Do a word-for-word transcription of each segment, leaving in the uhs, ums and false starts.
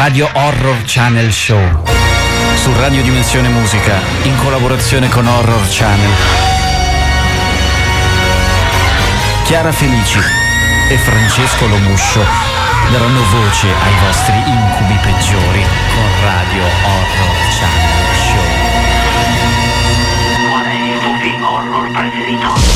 Radio Horror Channel Show su Radio Dimensione Musica in collaborazione con Horror Channel. Chiara Felici e Francesco Lomuscio daranno voce ai vostri incubi peggiori con Radio Horror Channel Show. Qual è il tuo film horror preferito?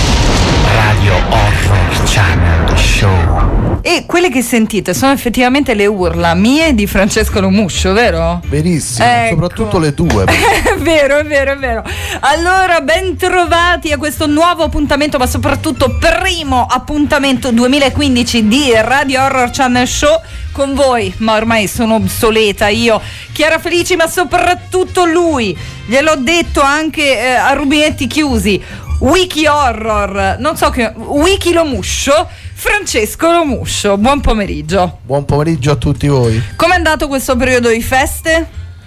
Radio Horror Channel Show. E quelle che sentite sono effettivamente le urla mie e di Francesco Lomuscio, vero? Verissimo, ecco. Soprattutto le tue. È vero, è vero, è vero. Allora, ben trovati a questo nuovo appuntamento, ma soprattutto primo appuntamento duemilaquindici di Radio Horror Channel Show con voi. Ma ormai sono obsoleta io, Chiara Felici, ma soprattutto lui. Gliel'ho detto anche eh, a rubinetti chiusi. Wiki Horror, non so che Wiki Lomuscio, Francesco Lomuscio. Buon pomeriggio. Buon pomeriggio a tutti voi. Com'è andato questo periodo di feste?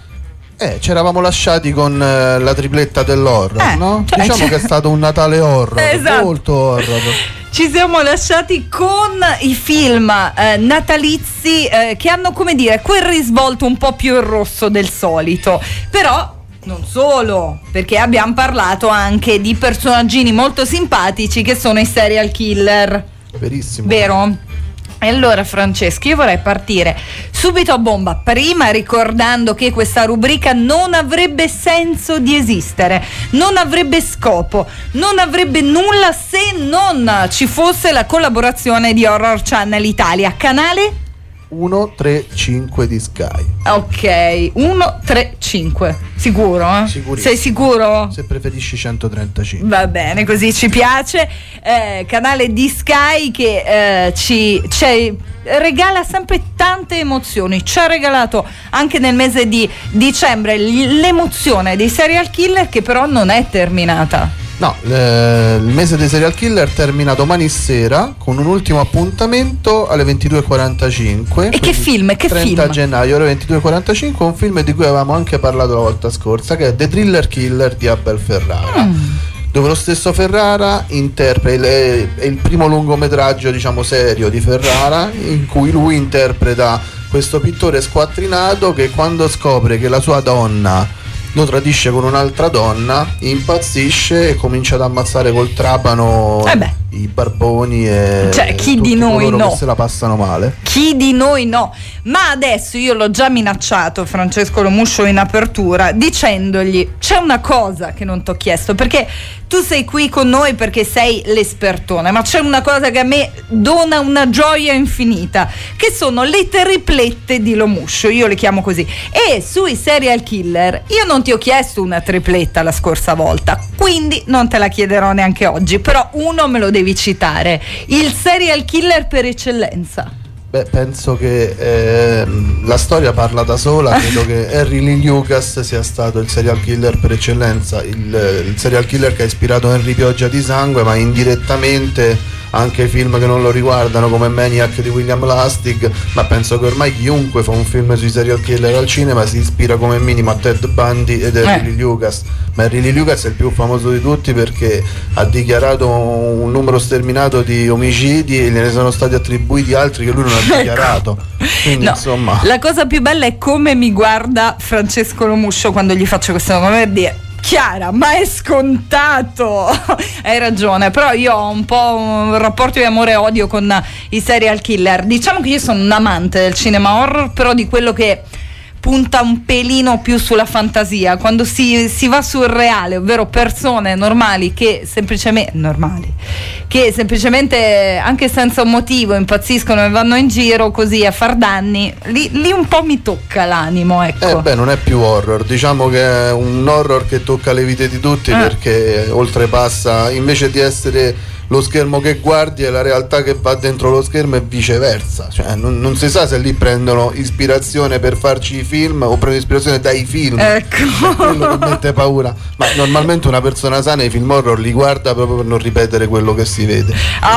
Eh, ci eravamo lasciati con eh, la tripletta dell'horror, Eh, no? cioè, diciamo cioè... che è stato un Natale horror, Esatto. molto horror. Ci siamo lasciati con i film eh, natalizi eh, che hanno, come dire, quel risvolto un po' più in rosso del solito. Però non solo, perché abbiamo parlato anche di personaggini molto simpatici che sono i serial killer. Verissimo. Vero? E allora, Francesco, io vorrei partire subito a bomba, prima ricordando che questa rubrica non avrebbe senso di esistere, non avrebbe scopo, non avrebbe nulla se non ci fosse la collaborazione di Horror Channel Italia, canale uno tre cinque di Sky. ok, uno tre cinque, sicuro? Eh? Sicurissimo. Sei sicuro? Se preferisci centotrentacinque. Va bene, così ci piace. Eh, canale di Sky che eh, ci, ci regala sempre tante emozioni. Ci ha regalato anche nel mese di dicembre l'emozione dei serial killer, che però non è terminata. No, eh, il mese dei serial killer termina domani sera con un ultimo appuntamento alle ventidue e quarantacinque. E che film? Che trenta film? gennaio alle ventidue e quarantacinque, un film di cui avevamo anche parlato la volta scorsa, che è The Thriller Killer di Abel Ferrara. Mm. Dove lo stesso Ferrara interpreta, è, è il primo lungometraggio, diciamo, serio di Ferrara, in cui lui interpreta questo pittore squattrinato che, quando scopre che la sua donna lo tradisce con un'altra donna, impazzisce e comincia ad ammazzare col trapano eh i barboni e cioè, chi tutti di noi coloro no? che se la passano male. Chi di noi no? Ma adesso io l'ho già minacciato, Francesco Lomuscio, in apertura, dicendogli: c'è una cosa che non ti ho chiesto, perché tu sei qui con noi perché sei l'espertone, ma c'è una cosa che a me dona una gioia infinita, che sono le triplette di Lomuscio, io le chiamo così. E sui serial killer io non ti ho chiesto una tripletta la scorsa volta, quindi non te la chiederò neanche oggi, però uno me lo devi citare, il serial killer per eccellenza. Beh, penso che eh, la storia parla da sola. Credo che Henry Lee Lucas sia stato il serial killer per eccellenza, il, il serial killer che ha ispirato Henry Pioggia di Sangue, ma indirettamente anche film che non lo riguardano, come Maniac di William Lustig. Ma penso che ormai chiunque fa un film sui serial killer al cinema si ispira come minimo a Ted Bundy ed Henry Lee Lucas. Ma Henry Lee Lucas è il più famoso di tutti perché ha dichiarato un numero sterminato di omicidi e ne sono stati attribuiti altri che lui non ha dichiarato. Quindi, no, insomma, la cosa più bella è come mi guarda Francesco Lomuscio quando gli faccio questo nome, per dire: Chiara, ma è scontato. Hai ragione, però io ho un po' un rapporto di amore e odio con i serial killer. Diciamo che io sono un amante del cinema horror, però di quello che punta un pelino più sulla fantasia, quando si, si va sul reale, ovvero persone normali che semplicemente normali che semplicemente, anche senza un motivo, impazziscono e vanno in giro così a far danni. Lì, lì un po' mi tocca l'animo, ecco. Eh beh, non è più horror, diciamo che è un horror che tocca le vite di tutti, eh. perché oltrepassa, invece di essere lo schermo che guardi, è la realtà che va dentro lo schermo e viceversa. Cioè non, non si sa se lì prendono ispirazione per farci i film o prendono ispirazione dai film. Ecco. È quello che mette paura. Ma normalmente una persona sana i film horror li guarda proprio per non ripetere quello che si vede.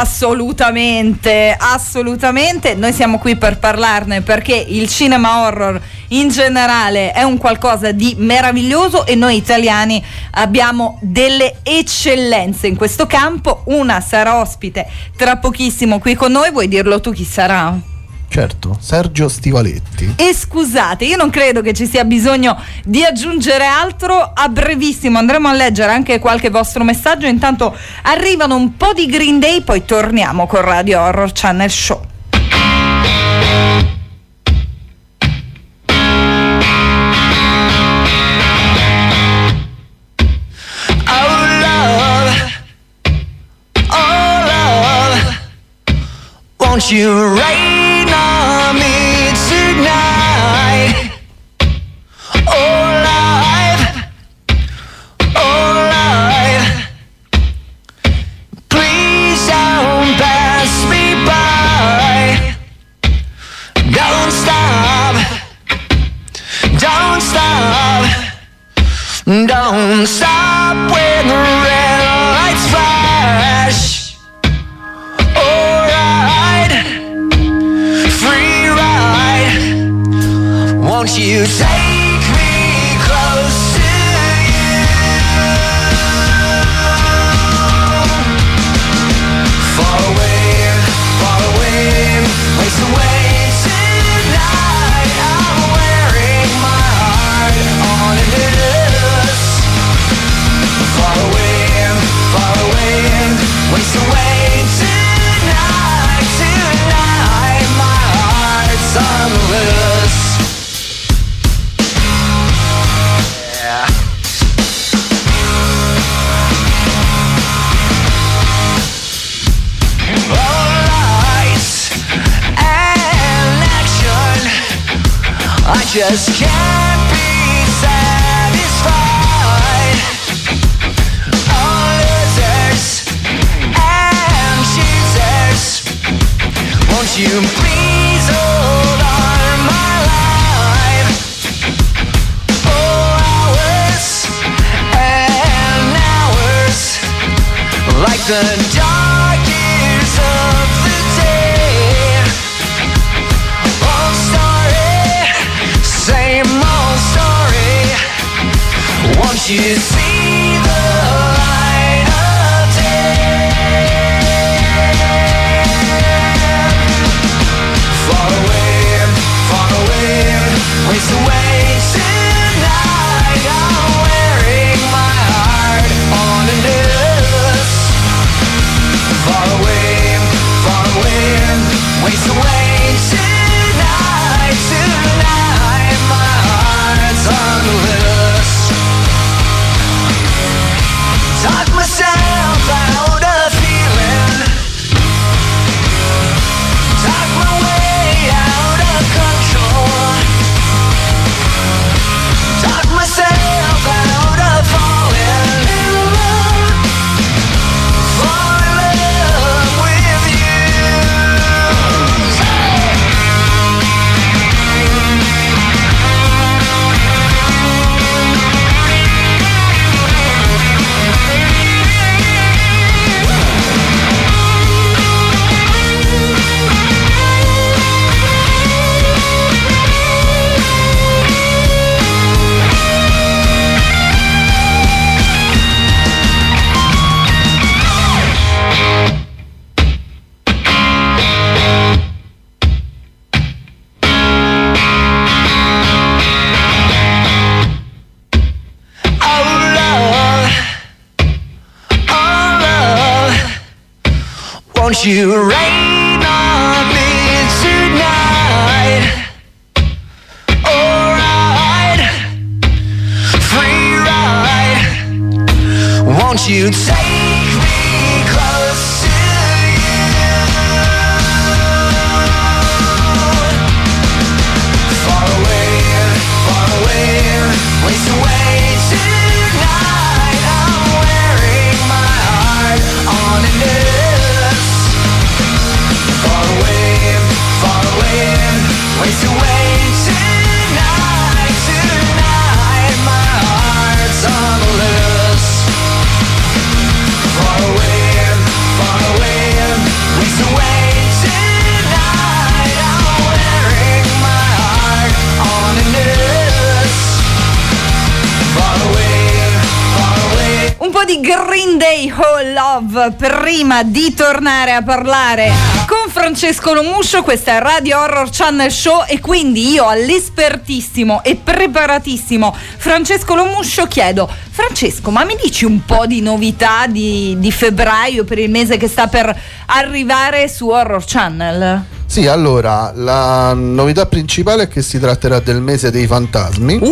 Assolutamente, assolutamente. Noi siamo qui per parlarne, perché il cinema horror in generale è un qualcosa di meraviglioso e noi italiani abbiamo delle eccellenze in questo campo. Una sarà ospite tra pochissimo qui con noi. Vuoi dirlo tu chi sarà? Certo, Sergio Stivaletti. E scusate, io non credo che ci sia bisogno di aggiungere altro. A brevissimo andremo a leggere anche qualche vostro messaggio. Intanto arrivano un po' di Green Day, poi torniamo con Radio Horror Channel Show. Won't you rain on me tonight? Oh, life, oh, life, please don't pass me by. Don't stop, don't stop, don't stop when the red lights flash. Won't you take me close to you? Far away, far away, waste away tonight. I'm wearing my heart on a noose. Far away, far away, waste away tonight. Tonight my heart's on the loose. I just can't be satisfied. All losers and choosers, won't you please hold on my life? Oh, hours and hours, like the dark years of the day. Oh, story, same old story. Won't you see the light of day? Far away, far away, waste away tonight. I'm wearing my heart on a noose. Far away, far away, waste away tonight. Tonight my heart's on the loose. Talk myself out of feeling, talk my way out of control, talk myself out of falling in love, fall in love with you. Oh love, oh love, won't you rain on me tonight? Alright, free ride. Won't you take me close to you? Far away, far away, waste away tonight. I'm wearing my heart on a noose. Far away, far away, waste away tonight. Tonight my heart's on the loose. Far away, far away, waste away tonight. I'm wearing my heart on a noose. Far away, far away. Un po' di Green Day, Oh Love, prima di tornare a parlare con Con Francesco Lomuscio, questa è Radio Horror Channel Show, e quindi io all'espertissimo e preparatissimo Francesco Lomuscio chiedo: Francesco, ma mi dici un po' di novità di, di febbraio per il mese che sta per arrivare su Horror Channel? Sì, allora, la novità principale è che si tratterà del mese dei fantasmi uh.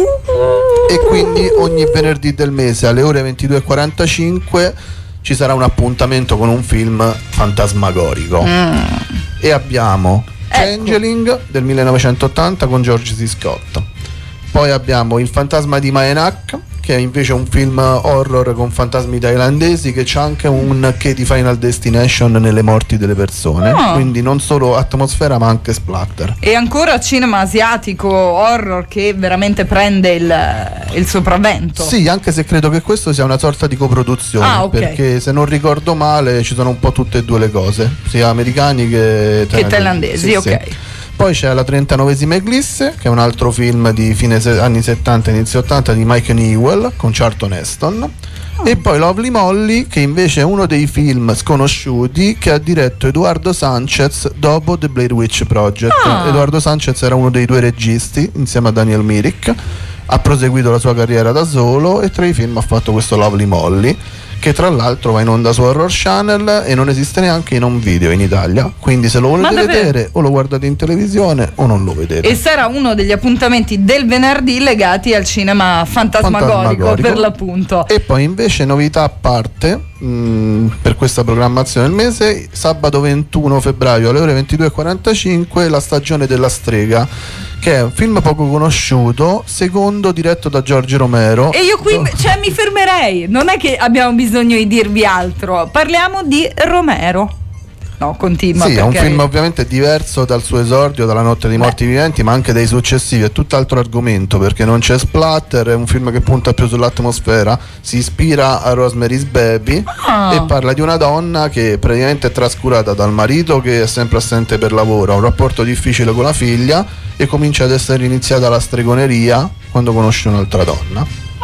e quindi ogni venerdì del mese alle ore ventidue e quarantacinque ci sarà un appuntamento con un film fantasmagorico. Mm. E abbiamo ecco. Changeling del millenovecentottanta con George C. Scott. Poi abbiamo Il fantasma di Maenak, che è invece un film horror con fantasmi thailandesi, che c'ha anche un che di Final Destination nelle morti delle persone. Oh. Quindi non solo atmosfera ma anche splatter. E ancora cinema asiatico horror che veramente prende il, il sopravvento. Sì, anche se credo che questo sia una sorta di coproduzione. Ah, okay. Perché se non ricordo male ci sono un po' tutte e due le cose, sia americani che thailandesi. Che thailandesi, sì, ok. Sì. Poi c'è La trentanovesima Eclisse, che è un altro film di fine se- anni settanta, inizio ottanta di Mike Newell con Charlton Heston. Oh. E poi Lovely Molly, che invece è uno dei film sconosciuti che ha diretto Eduardo Sanchez dopo The Blair Witch Project. Oh. Eduardo Sanchez era uno dei due registi insieme a Daniel Myrick, ha proseguito la sua carriera da solo e tra i film ha fatto questo Lovely Molly, che tra l'altro va in onda su Horror Channel e non esiste neanche in home video in Italia, quindi se lo volete vedere o lo guardate in televisione o non lo vedete. E sarà uno degli appuntamenti del venerdì legati al cinema fantasmagorico, fantasmagorico. Per l'appunto. E poi invece novità a parte mh, per questa programmazione del mese, sabato ventuno febbraio alle ore ventidue e quarantacinque La stagione della strega, che è un film poco conosciuto, secondo diretto da Giorgio Romero. E io qui oh. cioè, mi fermerei, non è che abbiamo bisogno di dirvi altro, parliamo di Romero. No, continua. Sì, perché... è un film ovviamente diverso dal suo esordio, dalla Notte dei Morti Beh. Viventi, ma anche dai successivi, è tutt'altro argomento perché non c'è splatter, è un film che punta più sull'atmosfera, si ispira a Rosemary's Baby oh. e parla di una donna che praticamente è trascurata dal marito che è sempre assente per lavoro, ha un rapporto difficile con la figlia e comincia ad essere iniziata la stregoneria quando conosce un'altra donna.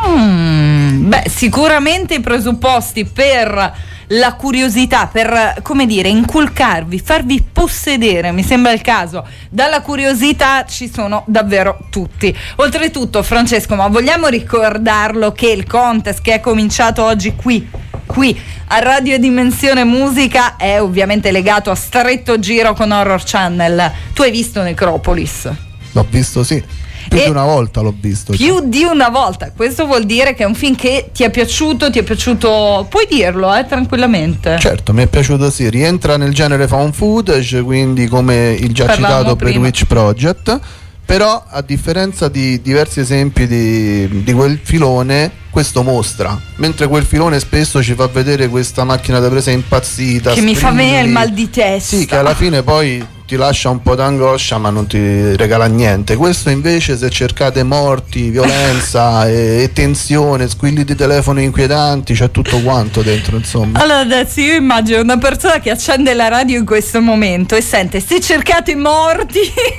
Mm, beh, sicuramente i presupposti per la curiosità, per, come dire, inculcarvi, farvi possedere, mi sembra il caso, dalla curiosità ci sono davvero tutti. Oltretutto, Francesco, ma vogliamo ricordarlo che il contest che è cominciato oggi qui qui a Radio Dimensione Musica è ovviamente legato a stretto giro con Horror Channel. Tu hai visto Necropolis? L'ho visto, sì. Più e di una volta l'ho visto. Più cioè. di una volta. Questo vuol dire che è un film che ti è piaciuto, ti è piaciuto, puoi dirlo, eh, tranquillamente. Certo, mi è piaciuto, sì. Rientra nel genere found footage, quindi come il già Parlavamo citato Blair Witch Project. Però a differenza di diversi esempi di, di quel filone, questo mostra, mentre quel filone spesso ci fa vedere questa macchina da presa impazzita che sprimi, mi fa venire il mal di testa. Sì, che alla fine poi ti lascia un po' d'angoscia ma non ti regala niente. Questo invece, se cercate morti, violenza e, e tensione, squilli di telefono inquietanti, c'è tutto quanto dentro, insomma. Allora adesso io immagino una persona che accende la radio in questo momento e sente: se cercate morti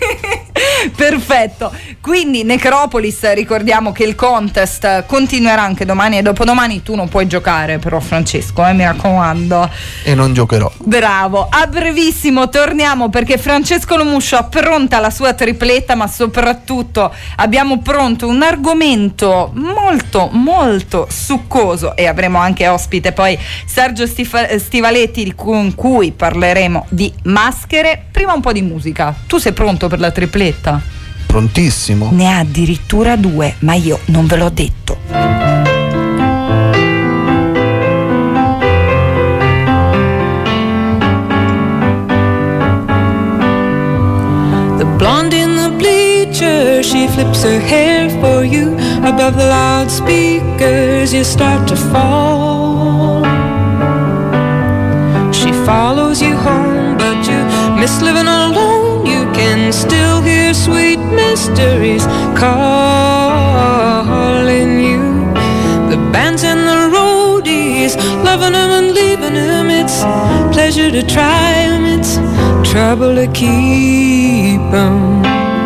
perfetto. Quindi Necropolis, ricordiamo che il contest continuerà anche domani e dopodomani. Tu non puoi giocare però, Francesco, eh, mi raccomando. E non giocherò. Bravo. A brevissimo torniamo perché Francesco Lomuscio ha pronta la sua tripletta, ma soprattutto abbiamo pronto un argomento molto molto succoso e avremo anche ospite poi Sergio Stif- Stivaletti con cui parleremo di maschere. Prima un po' di musica. Tu sei pronto per la tripletta? Prontissimo. Ne ha addirittura due, ma io non ve l'ho detto. The blonde in the bleacher, she flips her hair for you. Above the loudspeakers, you start to fall. She follows you home, but you miss living alone. You can still hear sweet mysteries calling you. The bands and the roadies, loving them and leaving them. It's pleasure to try them, it's trouble to keep them.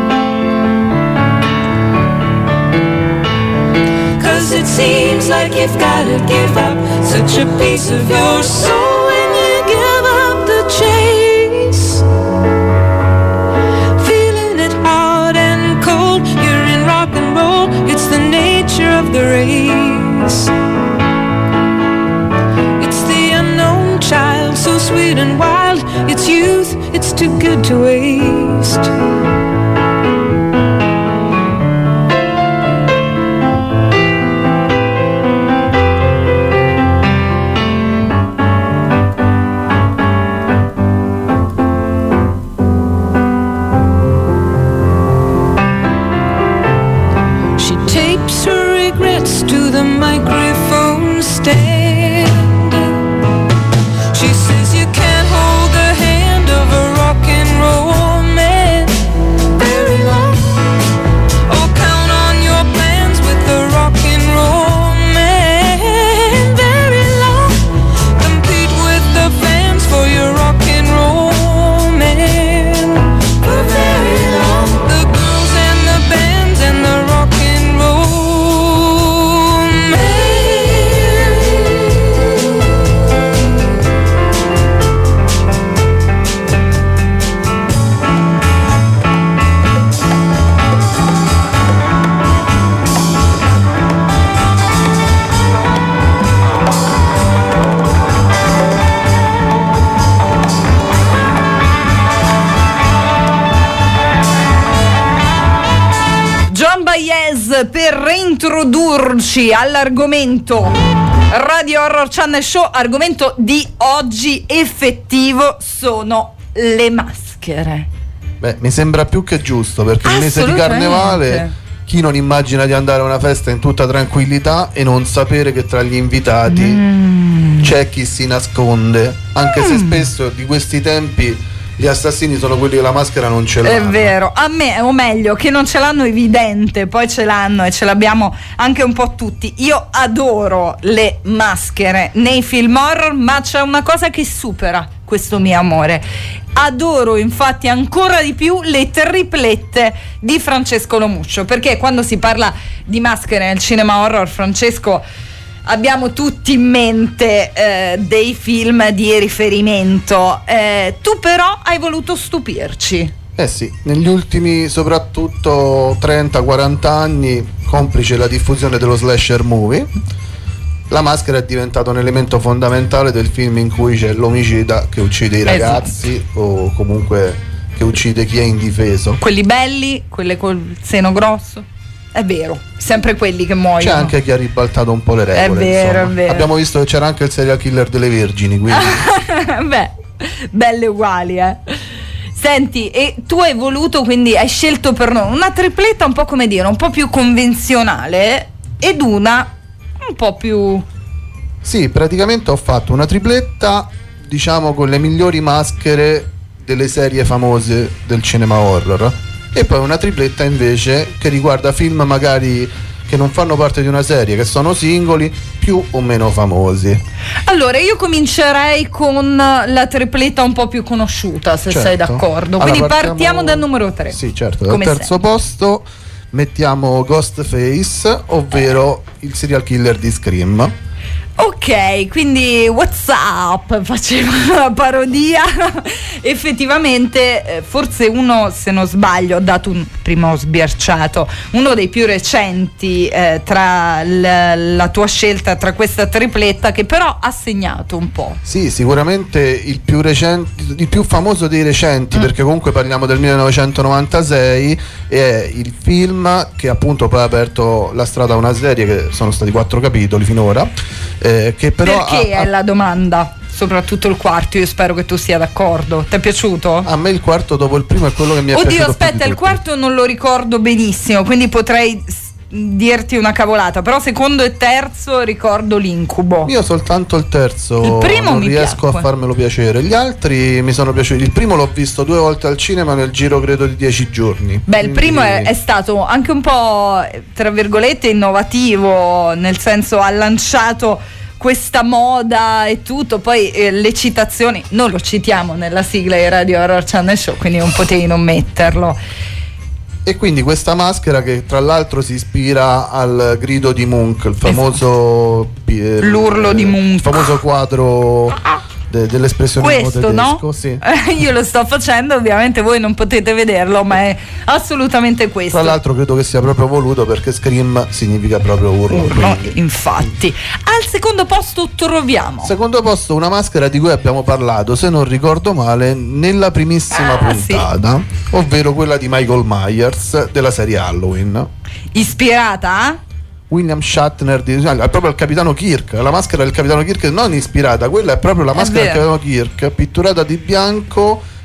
'Cause it seems like you've gotta give up such a piece of your soul when you give up the chase. close to the microphone stand. She says you can't hold the hand of a rock and roll man very long. Oh, count on your plans with the rock and roll man very long. Compete with the fans for your rock and roll man for very long. The girls and the bands and the rock and roll man. John Baez per reintrodurci all'argomento Radio Horror Channel Show. Argomento di oggi effettivo sono le maschere. Beh, mi sembra più che giusto, perché il mese di Assolutamente. carnevale, chi non immagina di andare a una festa in tutta tranquillità e non sapere che tra gli invitati Mm. c'è chi si nasconde, anche se spesso di questi tempi gli assassini sono quelli che la maschera non ce l'hanno. È vero, a me, o meglio, che non ce l'hanno evidente, poi ce l'hanno e ce l'abbiamo anche un po' tutti. Io adoro le maschere nei film horror, ma c'è una cosa che supera questo mio amore. Adoro infatti ancora di più le triplette di Francesco Lomuscio, perché quando si parla di maschere nel cinema horror, Francesco, abbiamo tutti in mente eh, dei film di riferimento. Eh, tu però hai voluto stupirci. Eh sì, negli ultimi soprattutto trenta quaranta anni, complice la diffusione dello slasher movie, la maschera è diventata un elemento fondamentale del film in cui c'è l'omicida che uccide i ragazzi o comunque che uccide chi è indifeso. Quelli belli, quelle col seno grosso. È vero, sempre quelli che muoiono. C'è anche chi ha ribaltato un po' le regole. È vero, insomma. è vero. Abbiamo visto che c'era anche il serial killer delle vergini, quindi Beh, belle uguali, eh. Senti, e tu hai voluto, quindi hai scelto per noi una tripletta un po', come dire, un po' più convenzionale ed una un po' più... sì, praticamente ho fatto una tripletta, diciamo, con le migliori maschere delle serie famose del cinema horror, e poi una tripletta invece che riguarda film magari che non fanno parte di una serie, che sono singoli, più o meno famosi. Allora, io comincerei con la tripletta un po' più conosciuta, se Certo. sei d'accordo. Allora, Quindi partiamo, dal numero tre. Sì, certo. Dal Come terzo sempre. posto mettiamo Ghostface, ovvero il serial killer di Scream. Ok, quindi What's Up faceva una parodia. Effettivamente, eh, forse uno, se non sbaglio, ho dato un primo sbirciato, uno dei più recenti eh, tra l- la tua scelta, tra questa tripletta, che però ha segnato un po'. Sì, sicuramente il più recente, il più famoso dei recenti, Mm. perché comunque parliamo del millenovecentonovantasei, è il film che appunto poi ha aperto la strada a una serie, che sono stati quattro capitoli finora, eh, che però Perché ha- è la domanda? Soprattutto il quarto, io spero che tu sia d'accordo. Ti è piaciuto? a me il quarto dopo il primo è quello che mi è Oddio, piaciuto più aspetta, di il tutti. quarto non lo ricordo benissimo, quindi potrei s- dirti una cavolata, però secondo e terzo ricordo l'incubo. Io soltanto il terzo Il primo non mi riesco piacque. a farmelo piacere. Gli altri mi sono piaciuti. Il primo l'ho visto due volte al cinema nel giro credo di dieci giorni. Beh, il Quindi- primo è, è stato anche un po', tra virgolette, innovativo, nel senso ha lanciato questa moda e tutto, poi eh, le citazioni non lo citiamo nella sigla di Radio Horror Channel Show, quindi non potevi non metterlo. E quindi questa maschera, che tra l'altro si ispira al grido di Munch, il famoso pi- eh, L'urlo di Munch. il famoso quadro de- dell'espressionismo Questo, tedesco, no? sì. Eh, io lo sto facendo, ovviamente voi non potete vederlo, ma è assolutamente questo. Tra l'altro credo che sia proprio voluto, perché Scream significa proprio urlo. Urlo, quindi. infatti. Al secondo posto troviamo Secondo posto, una maschera di cui abbiamo parlato, se non ricordo male, nella primissima Ah, puntata, ovvero quella di Michael Myers della serie Halloween. ispirata a? William Shatner, di, è proprio il capitano Kirk, la maschera del capitano Kirk non ispirata, quella è proprio la È maschera del vero. capitano Kirk, pitturata di bianco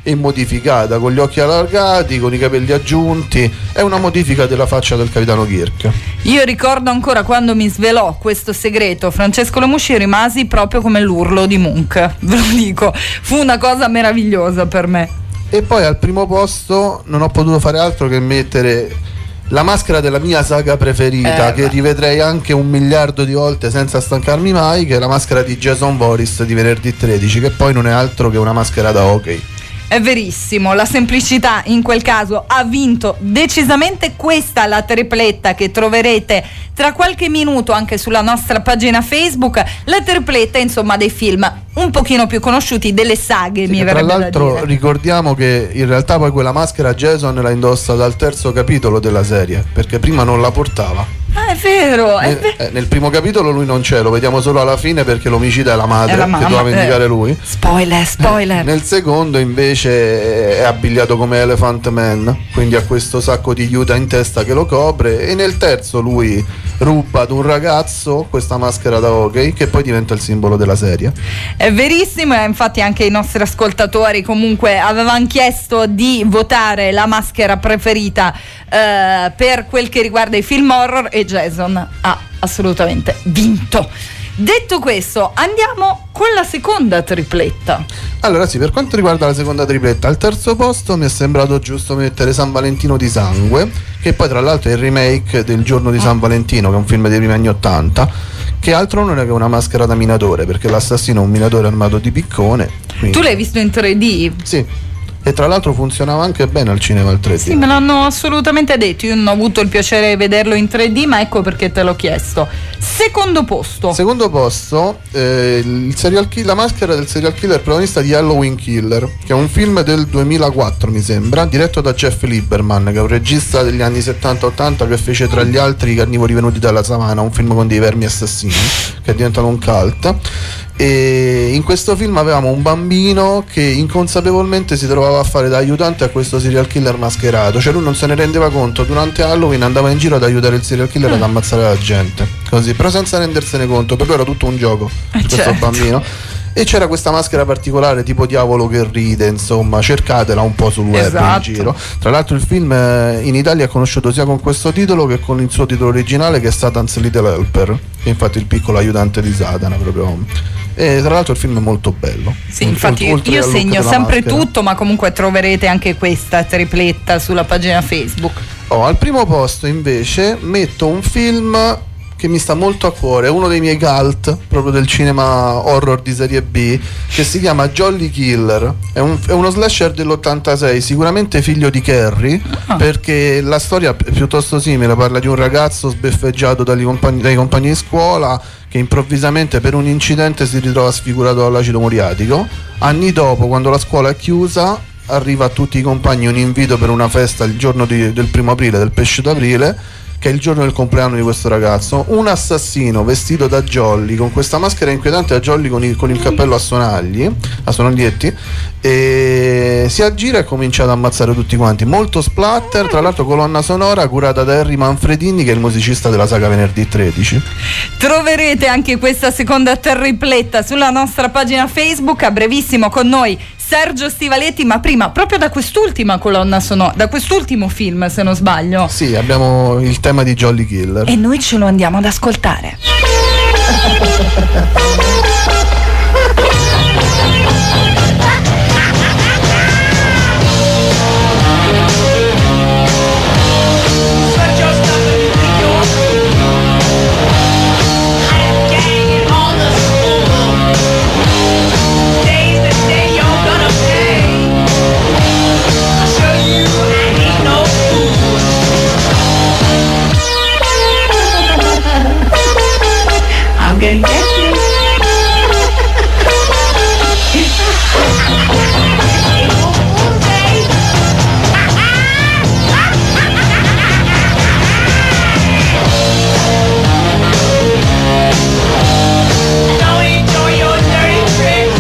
e modificata, con gli occhi allargati, con i capelli aggiunti. È una modifica della faccia del capitano Kirk. Io ricordo ancora quando mi svelò questo segreto Francesco Lomusci, rimasi proprio come l'urlo di Munch, ve lo dico, fu una cosa meravigliosa per me. E poi al primo posto non ho potuto fare altro che mettere la maschera della mia saga preferita, eh, che rivedrei anche un miliardo di volte senza stancarmi mai, che è la maschera di Jason Voorhees di venerdì tredici, che poi non è altro che una maschera da hockey. È verissimo, la semplicità in quel caso ha vinto decisamente. Questa la tripletta che troverete tra qualche minuto anche sulla nostra pagina Facebook, la tripletta insomma dei film un pochino più conosciuti, delle saghe, sì, mi tra verrebbe l'altro da dire. Ricordiamo che in realtà poi quella maschera Jason la indossa dal terzo capitolo della serie, perché prima non la portava. Ah, è vero, è nel, vero. Eh, nel primo capitolo lui non c'è, lo vediamo solo alla fine perché l'omicida è la madre, È la mamma, che doveva vendicare eh. lui. Spoiler, spoiler. Nel secondo invece è abbigliato come Elephant Man, quindi ha questo sacco di juta in testa che lo copre, e nel terzo lui ruba ad un ragazzo questa maschera da hockey che poi diventa il simbolo della serie. È verissimo, e infatti anche i nostri ascoltatori comunque avevano chiesto di votare la maschera preferita eh, per quel che riguarda i film horror, e Jason ha assolutamente vinto. Detto questo, andiamo con la seconda tripletta. Allora sì, per quanto riguarda la seconda tripletta, al terzo posto mi è sembrato giusto mettere San Valentino di sangue, che poi tra l'altro è il remake del Giorno di San Valentino, che è un film dei primi anni ottanta, che altro non è che una maschera da minatore, perché l'assassino è un minatore armato di piccone. Quindi... Tu l'hai visto in tre D? Sì. E tra l'altro funzionava anche bene al cinema il tre D. Sì, me l'hanno assolutamente detto. Io non ho avuto il piacere di vederlo in tre D, ma ecco perché te l'ho chiesto. Secondo posto. Secondo posto, eh, il serial kill- la maschera del serial killer protagonista di Halloween Killer, che è un film del duemilaquattro mi sembra, diretto da Jeff Lieberman, che è un regista degli anni settanta ottanta che fece tra gli altri I carnivori venuti dalla savana, un film con dei vermi assassini che è diventato un cult. E in questo film avevamo un bambino che inconsapevolmente si trovava a fare da aiutante a questo serial killer mascherato, cioè lui non se ne rendeva conto, durante Halloween andava in giro ad aiutare il serial killer ad ammazzare la gente, così, però senza rendersene conto, per lui era tutto un gioco, questo certo. bambino. E c'era questa maschera particolare tipo diavolo che ride, insomma, cercatela un po' sul web, esatto. in giro. Tra l'altro il film eh, in Italia è conosciuto sia con questo titolo che con il suo titolo originale, che è Satan's Little Helper, che infatti il piccolo aiutante di Satana proprio. E tra l'altro il film è molto bello. Sì, infatti Oltre io al look segno della sempre maschera. tutto, ma comunque troverete anche questa tripletta sulla pagina Facebook. Oh, al primo posto invece metto un film che mi sta molto a cuore, è uno dei miei cult proprio del cinema horror di serie B, che si chiama Jolly Killer. È, un, è uno slasher dell'ottantasei, sicuramente figlio di Carrie, ah. perché la storia è piuttosto simile, parla di un ragazzo sbeffeggiato dai compagni, dai compagni di scuola che improvvisamente per un incidente si ritrova sfigurato dall'acido muriatico. Anni dopo, quando la scuola è chiusa, arriva a tutti i compagni un invito per una festa il giorno di, del primo aprile, del pesce d'aprile, che è il giorno del compleanno di questo ragazzo. Un assassino vestito da Jolly, con questa maschera inquietante, a Jolly con il, con il cappello a sonagli, a sonaglietti, e si aggira e comincia ad ammazzare tutti quanti. Molto splatter, tra l'altro colonna sonora curata da Harry Manfredini, che è il musicista della saga Venerdì tredici. Troverete anche questa seconda tripletta sulla nostra pagina Facebook. A brevissimo con noi Sergio Stivaletti, ma prima proprio da quest'ultima colonna sonora, da quest'ultimo film se non sbaglio. Sì, abbiamo il tema di Jolly Killer. E noi ce lo andiamo ad ascoltare. I'm gonna get you. Don't enjoy your dirty tricks.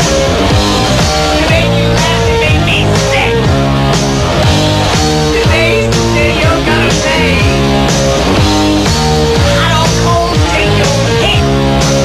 To make you laugh and make me sick. Today's the day you're gonna pay. I don't hold take your hit.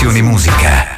Stazione Musica.